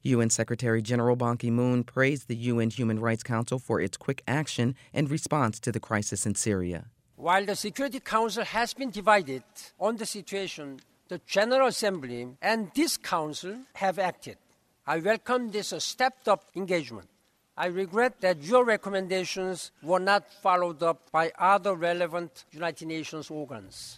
UN Secretary General Ban Ki-moon praised the UN Human Rights Council for its quick action and response to the crisis in Syria. While the Security Council has been divided on the situation, the General Assembly and this Council have acted. I welcome this stepped-up engagement. I regret that your recommendations were not followed up by other relevant United Nations organs.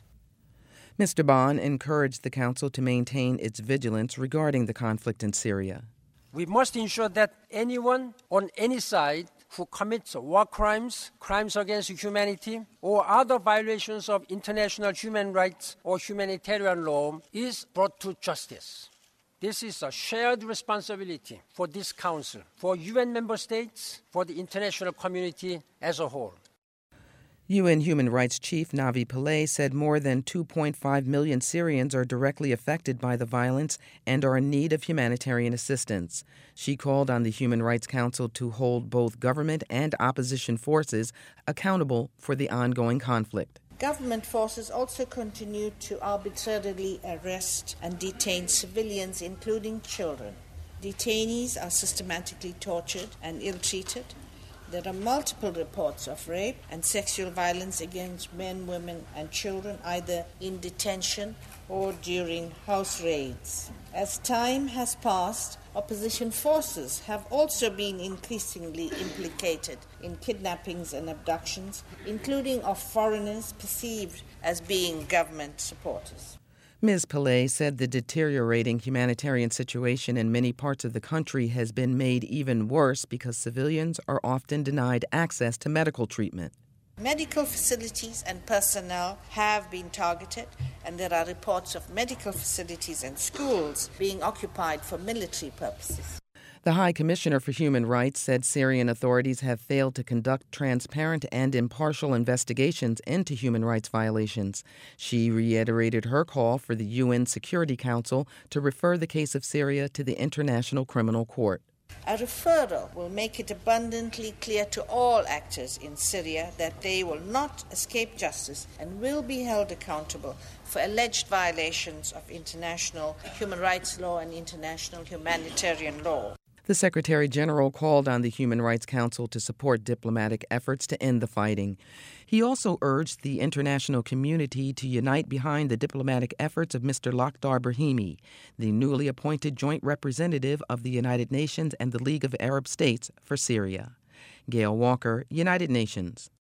Mr. Ban encouraged the Council to maintain its vigilance regarding the conflict in Syria. We must ensure that anyone on any side who commits war crimes, crimes against humanity, or other violations of international human rights or humanitarian law is brought to justice. This is a shared responsibility for this Council, for UN member states, for the international community as a whole. UN Human Rights Chief Navi Pillay said more than 2.5 million Syrians are directly affected by the violence and are in need of humanitarian assistance. She called on the Human Rights Council to hold both government and opposition forces accountable for the ongoing conflict. Government forces also continue to arbitrarily arrest and detain civilians, including children. Detainees are systematically tortured and ill-treated. There are multiple reports of rape and sexual violence against men, women, and children, either in detention or during house raids. As time has passed, opposition forces have also been increasingly implicated in kidnappings and abductions, including of foreigners perceived as being government supporters. Ms. Pillay said the deteriorating humanitarian situation in many parts of the country has been made even worse because civilians are often denied access to medical treatment. Medical facilities and personnel have been targeted, and there are reports of medical facilities and schools being occupied for military purposes. The High Commissioner for Human Rights said Syrian authorities have failed to conduct transparent and impartial investigations into human rights violations. She reiterated her call for the UN Security Council to refer the case of Syria to the International Criminal Court. A referral will make it abundantly clear to all actors in Syria that they will not escape justice and will be held accountable for alleged violations of international human rights law and international humanitarian law. The Secretary General called on the Human Rights Council to support diplomatic efforts to end the fighting. He also urged the international community to unite behind the diplomatic efforts of Mr. Lakhdar Brahimi, the newly appointed joint representative of the United Nations and the League of Arab States for Syria. Gail Walker, United Nations.